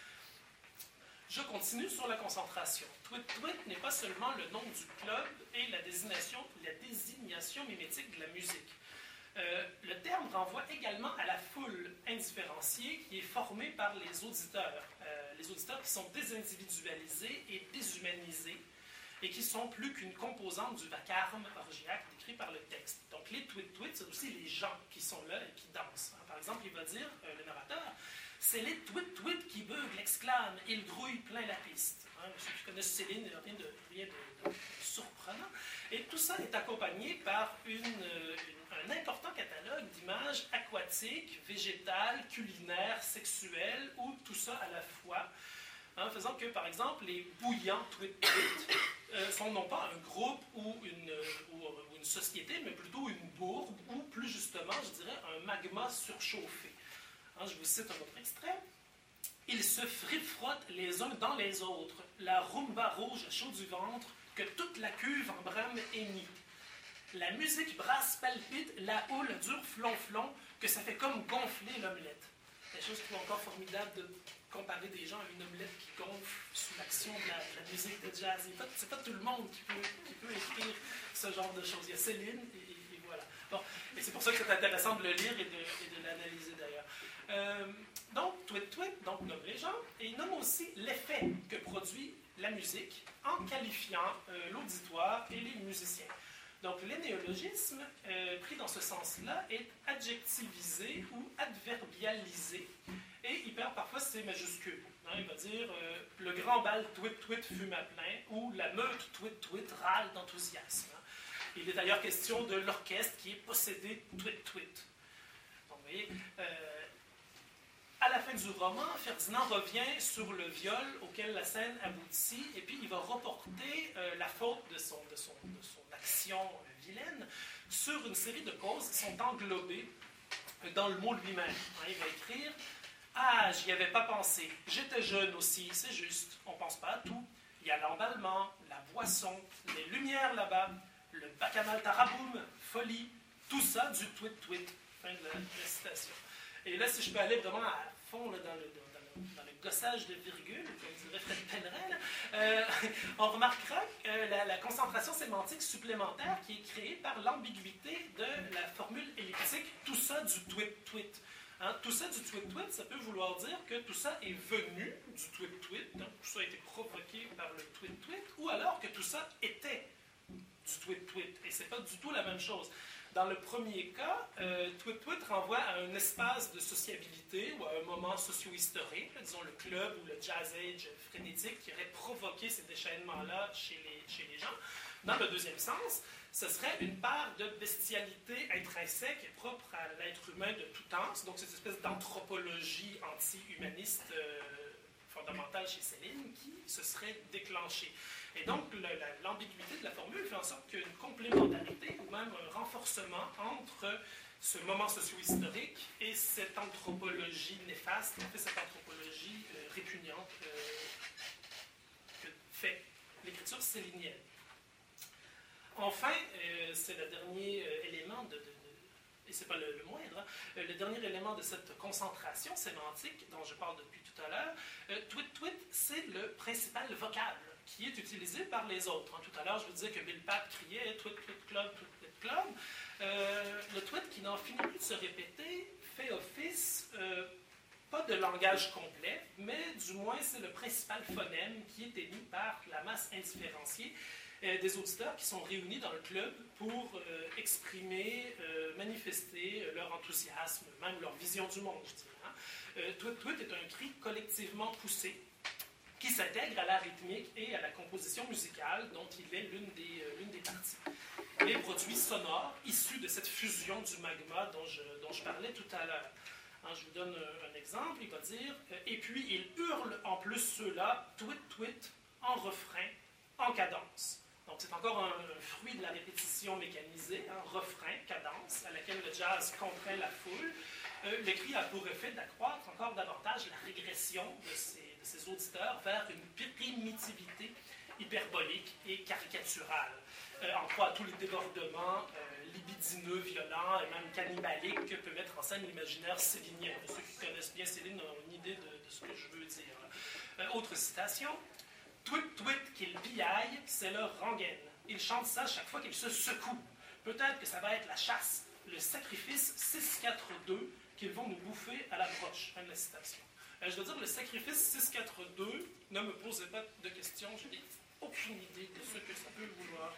Je continue sur la concentration. Tweet-tweet n'est pas seulement le nom du club et la désignation mimétique de la musique. Le terme renvoie également à la foule indifférenciée qui est formée par les auditeurs qui sont désindividualisés et déshumanisés et qui sont plus qu'une composante du vacarme orgiaque décrit par le texte. Donc les tweet-tweet, c'est aussi les gens qui sont là et qui dansent. Par exemple, il va dire, le narrateur, « C'est les tweet-tweet qui beuglent, l'exclament, ils grouillent plein la piste. » Ceux qui connaissent Céline, rien de surprenant. Et tout ça est accompagné par un important catalogue d'images aquatiques, végétales, culinaires, sexuelles, ou tout ça à la fois, faisant que, par exemple, les bouillants tweet-tweet sont non pas un groupe ou une société, mais plutôt une bourbe, ou plus justement, je dirais, un magma surchauffé. Je vous cite un autre extrait. « Ils se frottent les uns dans les autres, la rumba rouge chaud du ventre, que toute la cuve en brame hennit. La musique brasse palpite, la houle dure flonflon, que ça fait comme gonfler l'omelette. » C'est quelque chose que je trouve encore formidable de comparer des gens à une omelette qui gonfle sous l'action de la musique de jazz. C'est pas tout le monde qui peut écrire ce genre de choses. Il y a Céline et voilà. Bon, et c'est pour ça que c'est intéressant de le lire et de l'analyser d'ailleurs. Donc, tweet-tweet nomme les gens et il nomme aussi l'effet que produit la musique en qualifiant l'auditoire et les musiciens. Donc, les néologismes, pris dans ce sens-là, est adjectivisé ou adverbialisé. Et il perd parfois ses majuscules. Hein, il va dire le grand bal tweet fume à plein ou la meute tweet râle d'enthousiasme. Hein. Il est d'ailleurs question de l'orchestre qui est possédé tweet. Donc, vous voyez, à la fin du roman, Ferdinand revient sur le viol auquel la scène aboutit et puis il va reporter la faute de son action vilaine sur une série de causes qui sont englobées dans le mot lui-même. Hein, il va écrire « Ah, j'y avais pas pensé. J'étais jeune aussi, c'est juste. On pense pas à tout. Il y a l'emballement, la boisson, les lumières là-bas, le bacchanal taraboum, folie, tout ça du tweet. » Fin de la citation. Et là, si je peux aller vraiment à fond là, dans le gossage de virgule, comme dirait Fred Pellerin, on remarquera la concentration sémantique supplémentaire qui est créée par l'ambiguïté de la formule elliptique « tout ça du tweet ». Hein, tout ça du tweet, ça peut vouloir dire que tout ça est venu du tweet, donc tout ça a été provoqué par le tweet, ou alors que tout ça était du tweet. Et c'est pas du tout la même chose. Dans le premier cas, tweet renvoie à un espace de sociabilité ou à un moment socio-historique, disons le club ou le jazz age frénétique qui aurait provoqué ces déchaînements-là chez les gens. Dans le deuxième sens, ce serait une part de bestialité intrinsèque et propre à l'être humain de tout temps. Donc, cette espèce d'anthropologie anti-humaniste fondamentale chez Céline qui se serait déclenchée. Et donc, l'ambiguïté de la formule fait en sorte qu'il y a une complémentarité ou même un renforcement entre ce moment socio-historique et cette anthropologie néfaste, en fait, cette anthropologie répugnante que fait l'écriture célinienne. Enfin, c'est le dernier élément et ce n'est pas le moindre, hein, le dernier élément de cette concentration sémantique dont je parle depuis tout à l'heure, tweet, c'est le principal vocable qui est utilisé par les autres. Hein. Tout à l'heure, je vous disais que Bill Papp criait tweet club. Le tweet qui n'en finit plus de se répéter fait office pas de langage complet, mais du moins c'est le principal phonème qui est émis par la masse indifférenciée des auditeurs qui sont réunis dans le club pour exprimer, manifester leur enthousiasme, même leur vision du monde, je dirais. Hein. Tweet est un cri collectivement poussé qui s'intègre à la rythmique et à la composition musicale dont il est l'une des parties. Les produits sonores issus de cette fusion du magma dont je parlais tout à l'heure. Hein, je vous donne un exemple, il va dire « Et puis il hurle en plus ceux-là, tweet, en refrain, en cadence ». Donc, c'est encore un fruit de la répétition mécanisée, un refrain, cadence, à laquelle le jazz contraint la foule. Le cri a pour effet d'accroître encore davantage la régression de ces auditeurs vers une primitivité hyperbolique et caricaturale. En proie à tous les débordements libidineux, violents et même cannibaliques que peut mettre en scène l'imaginaire célinien. Ceux qui connaissent bien Céline ont une idée de ce que je veux dire. Autre citation. Tweet qu'il piaille, c'est leur rengaine. Ils chantent ça chaque fois qu'ils se secouent. Peut-être que ça va être la chasse, le sacrifice 6-4-2 qu'ils vont nous bouffer à la broche. Fin de la citation. Je veux dire, le sacrifice 6-4-2, ne me posez pas de questions, je n'ai aucune idée de ce que ça peut vouloir,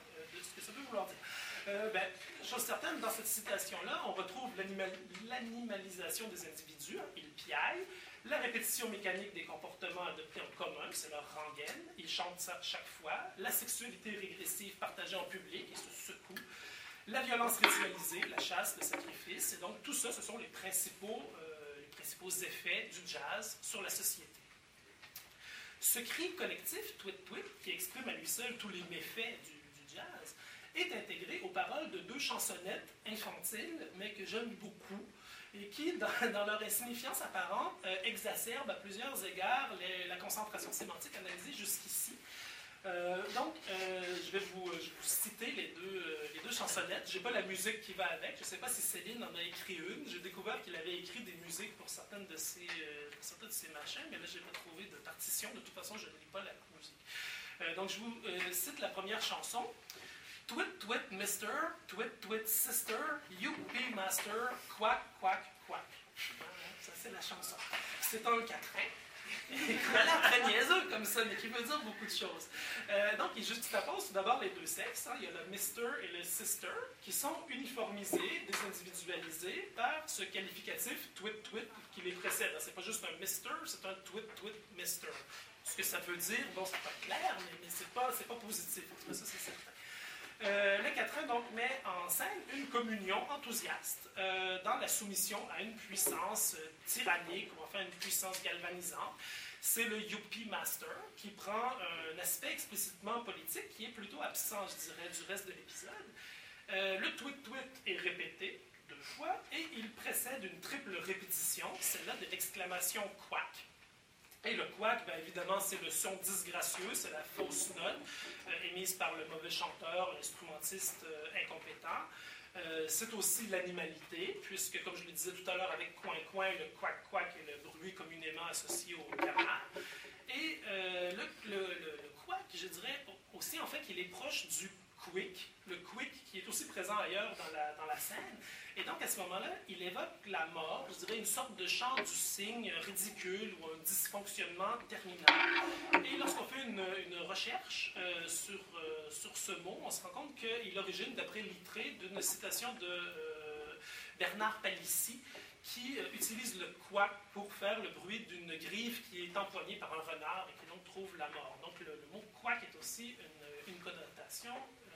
dire. Chose certaine, dans cette citation-là, on retrouve l'animalisation des individus, hein, ils piaillent, la répétition mécanique des comportements adoptés en commun, c'est leur rengaine, ils chantent ça chaque fois, la sexualité régressive partagée en public, ils se secouent, la violence ritualisée, la chasse, le sacrifice, et donc tout ça, ce sont les principaux effets du jazz sur la société. Ce cri collectif, tweet, qui exprime à lui seul tous les méfaits du jazz, est intégré aux paroles de deux chansonnettes infantiles, mais que j'aime beaucoup, et qui, dans leur insignifiance apparente, exacerbent à plusieurs égards la concentration sémantique analysée jusqu'ici. Je vais vous citer les deux chansonnettes. Je n'ai pas la musique qui va avec. Je ne sais pas si Céline en a écrit une. J'ai découvert qu'il avait écrit des musiques pour certaines de ces machins, mais là, je n'ai pas trouvé de partition. De toute façon, je ne lis pas la musique. Donc, je vous cite la première chanson. Tweet, tweet, mister, tweet, sister, youpi, master, quack, quack, quack. Ça, c'est la chanson. C'est un quatrain. Il a l'air très niaiseux comme ça, mais qui veut dire beaucoup de choses. Donc, il juxtapose tout d'abord les deux sexes. Hein. Il y a le Mister et le Sister, qui sont uniformisés, désindividualisés par ce qualificatif twit-twit qui les précède. C'est pas juste un Mister, c'est un twit-twit-Mister. Ce que ça veut dire, bon, c'est pas clair, mais c'est pas positif. Ça, c'est certain. Le quatrain donc met en scène une communion enthousiaste dans la soumission à une puissance tyrannique, ou enfin une puissance galvanisante. C'est le Yuppie Master qui prend un aspect explicitement politique qui est plutôt absent, je dirais, du reste de l'épisode. Le tweet-tweet est répété 2 fois et il précède une triple répétition, celle-là de l'exclamation « quack ». Et le quack, bien évidemment, c'est le son disgracieux, c'est la fausse note émise par le mauvais chanteur, l'instrumentiste incompétent. C'est aussi l'animalité, puisque, comme je le disais tout à l'heure avec coin-coin, le quack-quack est le bruit communément associé au canard. Et le quack, je dirais aussi, en fait, qu'il est proche du quick, le quick qui est aussi présent ailleurs dans la scène. Et donc, à ce moment-là, il évoque la mort, je dirais une sorte de chant du cygne ridicule ou un dysfonctionnement terminal. Et lorsqu'on fait une recherche sur ce mot, on se rend compte qu'il origine, d'après Littré, d'une citation de Bernard Palissy, qui utilise le quack pour faire le bruit d'une griffe qui est empoignée par un renard et qui donc trouve la mort. Donc, le mot quack est aussi une connotation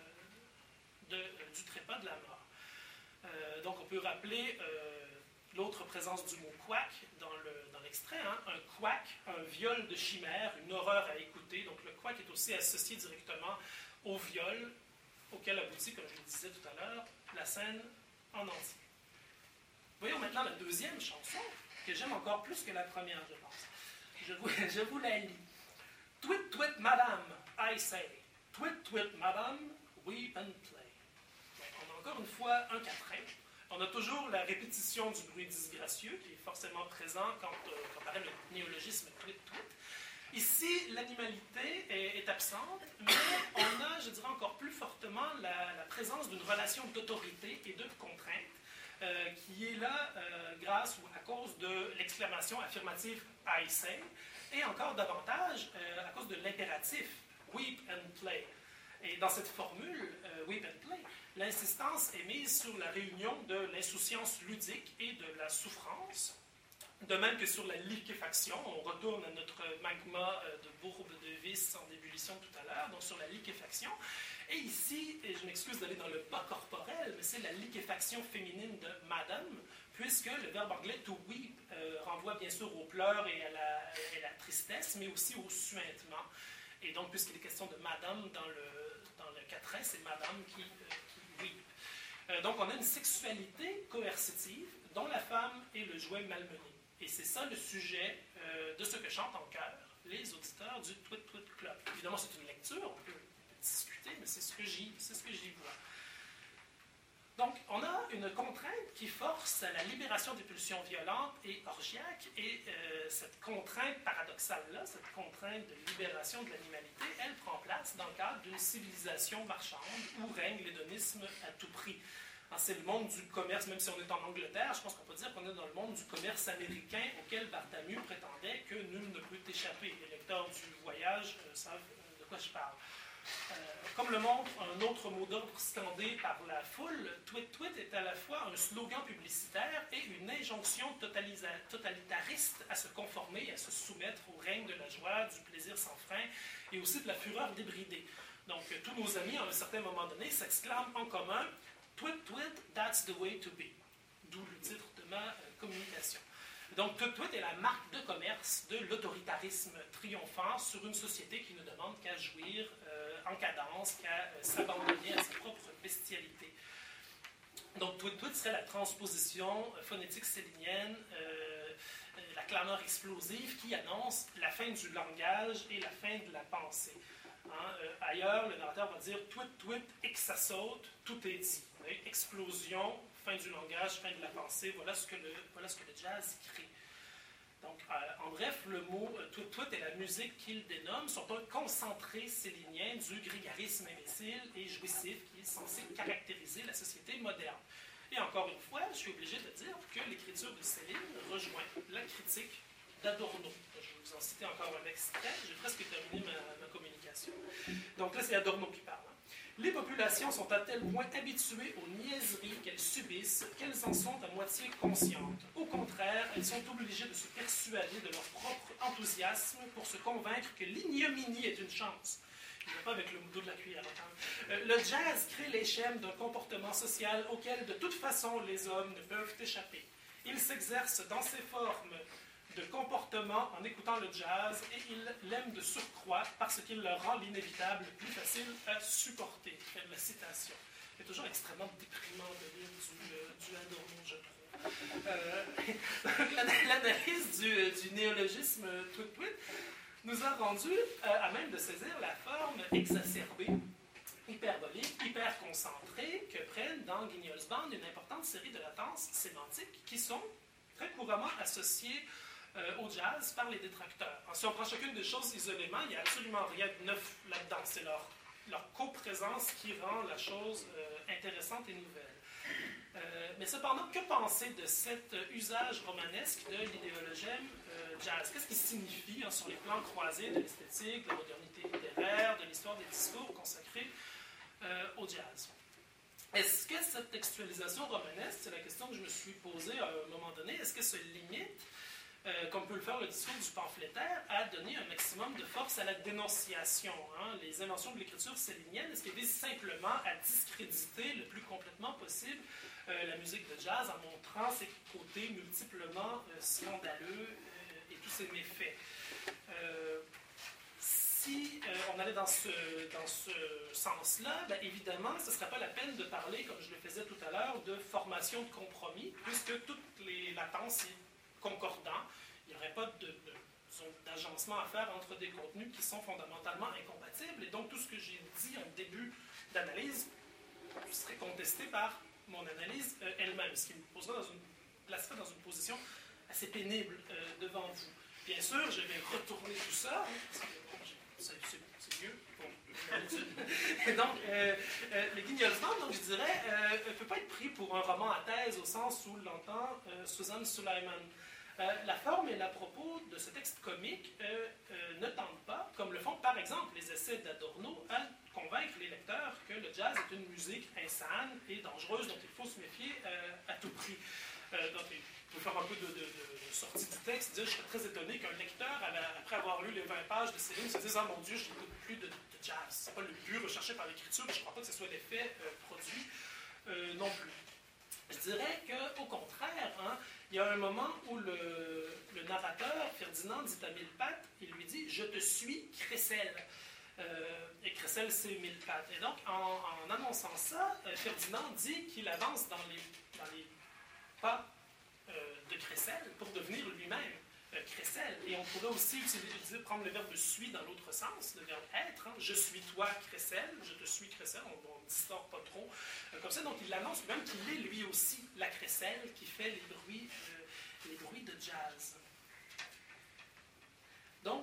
du trépas de la mort. Donc, on peut rappeler l'autre présence du mot quack dans l'extrait. Hein? Un quack, un viol de chimère, une horreur à écouter. Donc, le quack est aussi associé directement au viol, auquel aboutit, comme je le disais tout à l'heure, la scène en entier. Voyons maintenant la deuxième chanson, que j'aime encore plus que la première, je pense. Je vous la lis. Twit, twit, madame, I say. Twit, twit, madame, weep and play. Encore une fois, un quatrain. On a toujours la répétition du bruit disgracieux qui est forcément présent quand apparaît le néologisme tweet-tweet. Ici, l'animalité est absente, mais on a, je dirais encore plus fortement, la présence d'une relation d'autorité et de contrainte qui est là grâce ou à cause de l'exclamation affirmative « I say » et encore davantage à cause de l'impératif « weep and play ». Et dans cette formule « weep and play », l'insistance est mise sur la réunion de l'insouciance ludique et de la souffrance, de même que sur la liquéfaction. On retourne à notre magma de bourbe de vis en ébullition tout à l'heure, donc sur la liquéfaction. Et ici, et je m'excuse d'aller dans le bas corporel, mais c'est la liquéfaction féminine de madame, puisque le verbe anglais to weep renvoie bien sûr aux pleurs et à la tristesse, mais aussi au suintement. Et donc, puisqu'il est question de madame dans le quatrain, c'est madame qui weep. Donc, on a une sexualité coercitive dont la femme est le jouet malmené. Et c'est ça le sujet de ce que chantent en chœur les auditeurs du Tweet Tweet Club. Évidemment, c'est une lecture, on peut discuter, mais c'est ce que j'y vois. Donc, on a une contrainte qui force à la libération des pulsions violentes et orgiaques, et cette contrainte paradoxale-là, cette contrainte de libération de l'animalité, elle prend place dans le cadre d'une civilisation marchande où règne l'hédonisme à tout prix. C'est le monde du commerce, même si on est en Angleterre, je pense qu'on peut dire qu'on est dans le monde du commerce américain auquel Barthélemy prétendait que nul ne peut échapper. Les lecteurs du Voyage savent de quoi je parle. Comme le montre un autre mot d'ordre scandé par la foule, Tweet Tweet est à la fois un slogan publicitaire et une injonction totalitariste à se conformer et à se soumettre au règne de la joie, du plaisir sans frein et aussi de la fureur débridée. Donc, tous nos amis, à un certain moment donné, s'exclament en commun « Tweet Tweet, that's the way to be », d'où le titre de ma communication. Donc, Tweet Tweet est la marque de commerce de l'autoritarisme triomphant sur une société qui ne demande qu'à jouir en cadence, qu'à s'abandonner à sa propre bestialité. Donc, Tweet Tweet serait la transposition phonétique célinienne, la clameur explosive qui annonce la fin du langage et la fin de la pensée. Ailleurs, le narrateur va dire Tweet Tweet, et que ça saute, tout est dit. Explosion, fin du langage, fin de la pensée, voilà ce que le jazz crée. Donc, en bref, le mot tweet tweet et la musique qu'il dénomme sont un concentré sélinien du grégarisme imbécile et jouissif qui est censé caractériser la société moderne. Et encore une fois, je suis obligé de dire que l'écriture de Céline rejoint la critique d'Adorno. Je vais vous en citer encore un extrait. J'ai presque terminé ma communication. Donc là, c'est Adorno qui parle. Les populations sont à tel point habituées aux niaiseries qu'elles subissent qu'elles en sont à moitié conscientes. Au contraire, elles sont obligées de se persuader de leur propre enthousiasme pour se convaincre que l'ignominie est une chance. Je ne vais pas avec le dos de la cuillère. Le jazz crée les schèmes d'un comportement social auquel, de toute façon, les hommes ne peuvent échapper. Il s'exerce dans ses formes de comportement en écoutant le jazz et ils l'aiment de surcroît parce qu'il leur rend l'inévitable plus facile à supporter. Fin de la citation. C'est toujours extrêmement déprimant de lire du Adorno, je trouve. L'analyse du néologisme tweet-tweet nous a rendu à même de saisir la forme exacerbée, hyperbolique, hyper concentrée que prennent dans Guignol's Band une importante série de latences sémantiques qui sont très couramment associées au jazz par les détracteurs. Alors, si on prend chacune des choses isolément, il n'y a absolument rien de neuf là-dedans. C'est leur coprésence qui rend la chose intéressante et nouvelle. Mais cependant, que penser de cet usage romanesque de l'idéologème jazz? Qu'est-ce qui signifie sur les plans croisés de l'esthétique, de la modernité littéraire, de l'histoire des discours consacrés au jazz? Est-ce que cette textualisation romanesque, c'est la question que je me suis posée à un moment donné, est-ce qu'elle se limite, comme peut le faire le discours du pamphlétaire, à donner un maximum de force à la dénonciation? Les inventions de l'écriture célinienne, est-ce qu'elles visent simplement à discréditer le plus complètement possible la musique de jazz en montrant ses côtés multiplement scandaleux et tous ses méfaits? Si on allait dans ce sens-là, bien évidemment, ce ne serait pas la peine de parler, comme je le faisais tout à l'heure, de formation de compromis, puisque toutes les latences sont concordantes. Il n'y aurait pas d'agencement à faire entre des contenus qui sont fondamentalement incompatibles. Et donc, tout ce que j'ai dit en début d'analyse serait contesté par mon analyse elle-même, ce qui me placerait dans une position assez pénible devant vous. Bien sûr, je vais retourner tout ça, parce que c'est mieux pour l'habitude. Donc, le Guignol's Band, donc, je dirais, ne peut pas être pris pour un roman à thèse au sens où l'entend Suzanne Sulaiman. La forme et la propos de ce texte comique ne tentent pas, comme le font par exemple les essais d'Adorno, à convaincre les lecteurs que le jazz est une musique insane et dangereuse dont il faut se méfier à tout prix. Donc, pour faire un peu de sortie du texte, je serais très étonné qu'un lecteur, après avoir lu les 20 pages de Céline, se dise « Ah mon Dieu, je n'écoute plus de jazz. » Ce n'est pas le but recherché par l'écriture, mais je ne crois pas que ce soit l'effet produit non plus. Je dirais qu'au contraire, il y a un moment où le narrateur, Ferdinand, dit à Millepattes, il lui dit « Je te suis, Crécelle ». Et Crécelle, c'est Millepattes. Et donc, en annonçant ça, Ferdinand dit qu'il avance dans les pas de Crécelle pour devenir lui-même Crécelle. Et on pourrait aussi prendre le verbe suis dans l'autre sens, le verbe être. Je suis toi, Crécelle, je te suis, Crécelle. On ne distord pas trop comme ça. Donc, il annonce même qu'il est lui aussi la Crécelle qui fait les bruits de jazz. Donc,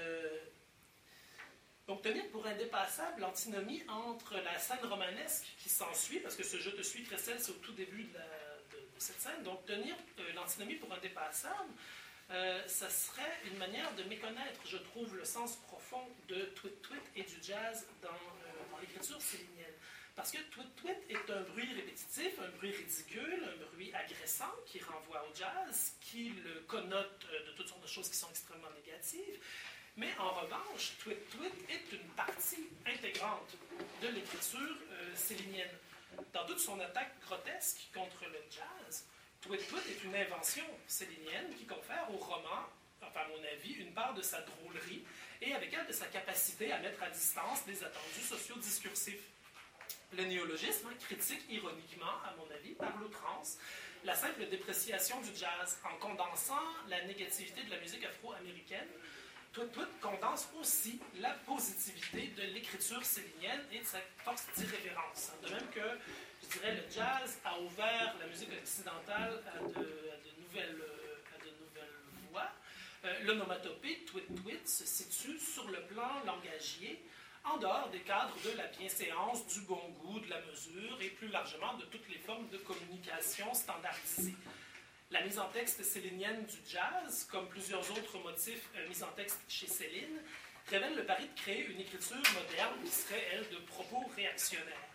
tenir pour indépassable l'antinomie entre la scène romanesque qui s'ensuit, parce que ce « je te suis, Crécelle », c'est au tout début de cette scène. Donc, tenir l'antinomie pour indépassable, ça serait une manière de méconnaître, je trouve, le sens profond de tweet-tweet et du jazz dans l'écriture célinienne. Parce que tweet-tweet est un bruit répétitif, un bruit ridicule, un bruit agressant qui renvoie au jazz, qui le connote de toutes sortes de choses qui sont extrêmement négatives. Mais en revanche, tweet-tweet est une partie intégrante de l'écriture célinienne. Dans toute son attaque grotesque contre le jazz, tweet-tweet est une invention célinienne qui confère au roman, enfin à mon avis, une part de sa drôlerie et avec elle de sa capacité à mettre à distance des attendus socio-discursifs. Le néologisme critique ironiquement, à mon avis, par l'outrance, la simple dépréciation du jazz en condensant la négativité de la musique afro-américaine. Tweet-tweet condense aussi la positivité de l'écriture célinienne et de sa force d'irrévérence. De même que, je dirais, le jazz a ouvert la musique occidentale à de nouvelles voies. L'onomatopée tweet-tweet se situe sur le plan langagier, en dehors des cadres de la bienséance, du bon goût, de la mesure et plus largement de toutes les formes de communication standardisées. La mise en texte célinienne du jazz, comme plusieurs autres motifs mis en texte chez Céline, révèle le pari de créer une écriture moderne qui serait, elle, de propos réactionnaires.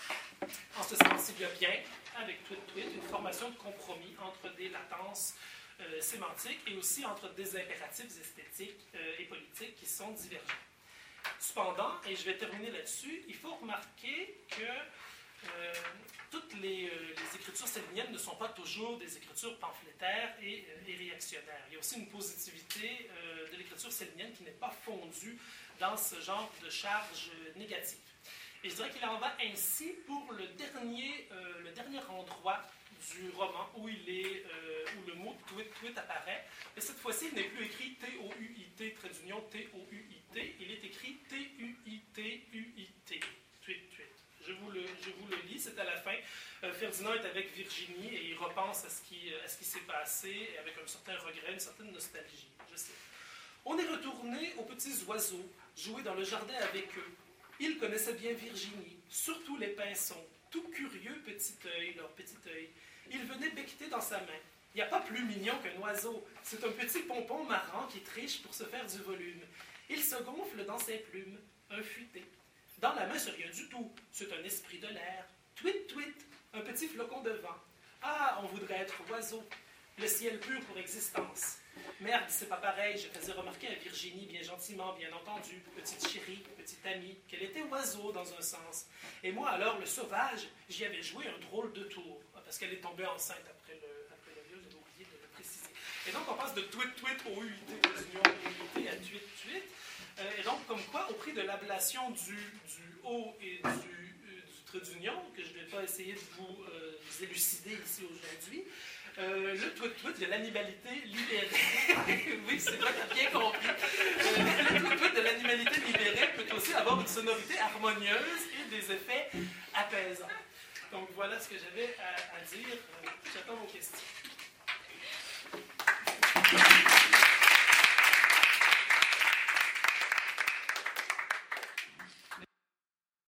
En ce sens, il y a bien, avec Tweet Tweet, une formation de compromis entre des latences sémantiques et aussi entre des impératifs esthétiques et politiques qui sont divergents. Cependant, et je vais terminer là-dessus, il faut remarquer que toutes les écritures céliniennes ne sont pas toujours des écritures pamphlétaires et réactionnaires. Il y a aussi une positivité de l'écriture célinienne qui n'est pas fondue dans ce genre de charge négative. Et je dirais qu'il en va ainsi pour le dernier endroit du roman où le mot tweet apparaît. Et cette fois-ci, il n'est plus écrit T-O-U-I-T, trait d'union T-O-U-I-T, il est écrit T-U-I-T-U-I-T, tweet. Je vous le lis, c'est à la fin. Ferdinand est avec Virginie et il repense à ce qui s'est passé avec un certain regret, une certaine nostalgie. Je sais. On est retourné aux petits oiseaux, jouer dans le jardin avec eux. Ils connaissaient bien Virginie, surtout les pinsons, tout curieux leur petit œil. Il venait becqueter dans sa main. Il n'y a pas plus mignon qu'un oiseau. C'est un petit pompon marrant qui triche pour se faire du volume. Il se gonfle dans ses plumes, un futé. Dans la main, c'est rien du tout. C'est un esprit de l'air. Tweet, tweet, un petit flocon de vent. Ah, on voudrait être oiseau. Le ciel pur pour existence. Merde, c'est pas pareil. Je faisais remarquer à Virginie, bien gentiment, bien entendu, petite chérie, petite amie, qu'elle était oiseau dans un sens. Et moi, alors, le sauvage, j'y avais joué un drôle de tour. Parce qu'elle est tombée enceinte après le viol, j'avais oublié de le préciser. Et donc, on passe de tweet, tweet au UIT, à tweet, tweet. Et donc, comme quoi, au prix de l'ablation du O et du trait d'union, que je ne vais pas essayer de vous élucider ici aujourd'hui, le tweet de l'animalité libérée. Oui, c'est vrai, tu as bien compris. Le tweet de l'animalité libérée peut aussi avoir une sonorité harmonieuse et des effets apaisants. Donc, voilà ce que j'avais à dire. J'attends vos questions.